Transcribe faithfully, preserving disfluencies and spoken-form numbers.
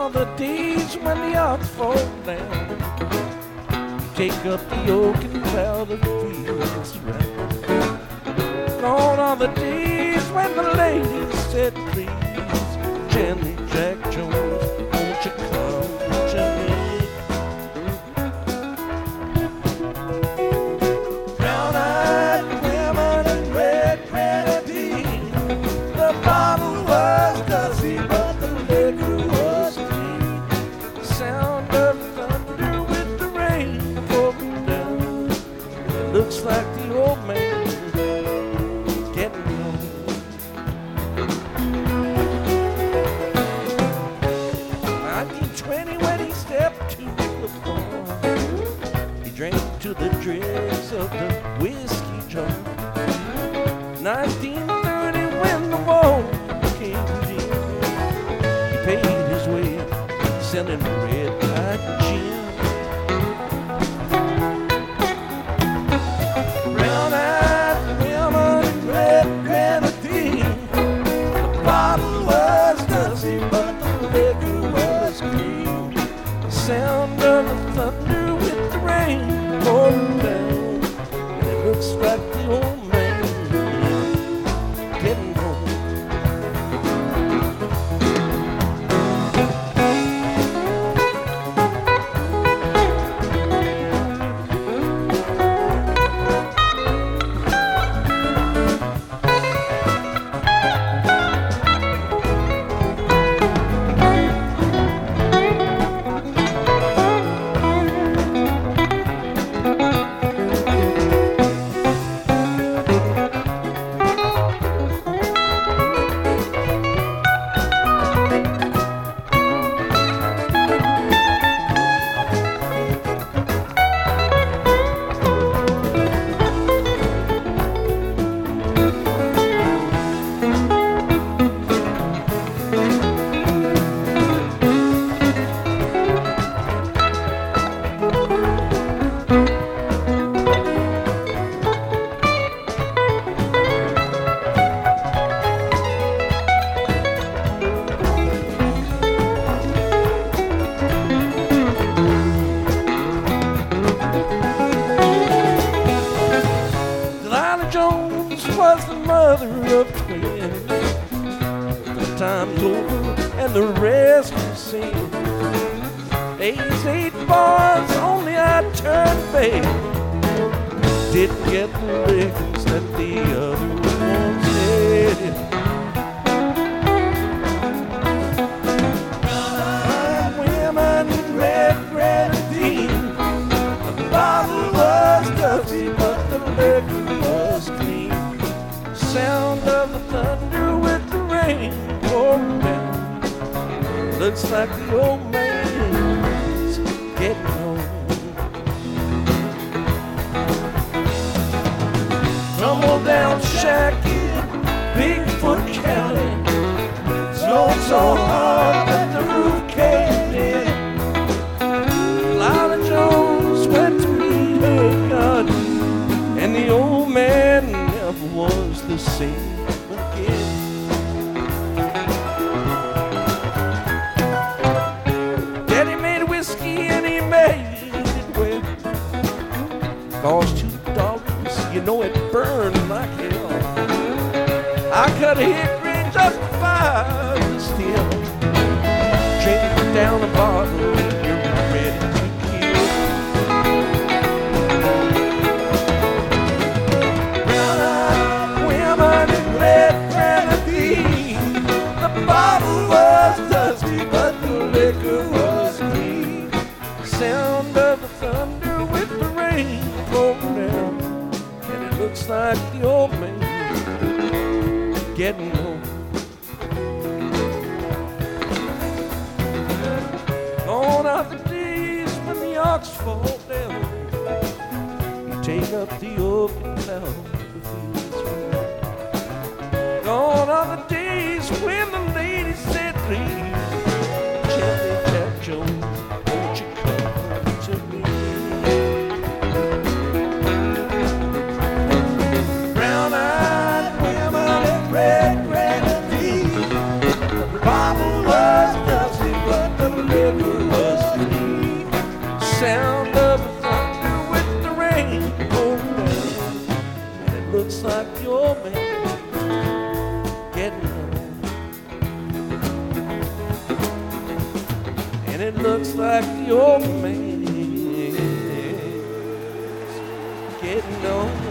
all the days when the odds fall down. Take up the yoke and plow the fields round. Gone are the days when the ladies said please. Gently, Jack Jones, won't you come to me? Brown-eyed women and red grenadine. The bottle was dusty, but the liquor was clean. The sound of thunder with the rain pouring down. It looks like the old man getting home. nineteen twenty when he stepped to the bar, he drank to the dregs of the whiskey jar. nineteen thirty when the war came in, he paid his way selling red hot gin. Brown-eyed women and red grenadine. The bottle was dusty, but the liquor was clean. The sound of the thunder with the rain pouring down, and it looks like the old man getting home. Jones was the mother of twins. The time's over and the rest is seen. Days eight bars, only I turned bad. Didn't get the lickings that the other ones did. Brown-eyed women in red grenadine. The bottle was dusty, but the liquor was clean. Sound of the thunder with the rain pouring down. Looks like the old man's getting home. Tumble down shacky, Bigfoot County. Snowed so hard that the roof caved in. Lila Jones went to meet her God, and the old man never was the same again. Daddy made whiskey and he made it well. Cost two dollars, you know it burned like hell. I cut a hickory just for five still. Drink down a bottle, you're ready to kill. The bottle was dusty, but the liquor was clean. Sound of the thunder with the rain pouring down, and it looks like the old man getting home. Gone are the days when the ox fall down. You take up the yoke and plow the fields round. Gone are the days when the ladies said please. Gently, Jack Jones, won't you come to me? Brown-eyed women and red grenadine. The bottle was dusty, but the and it looks like the old man's getting on.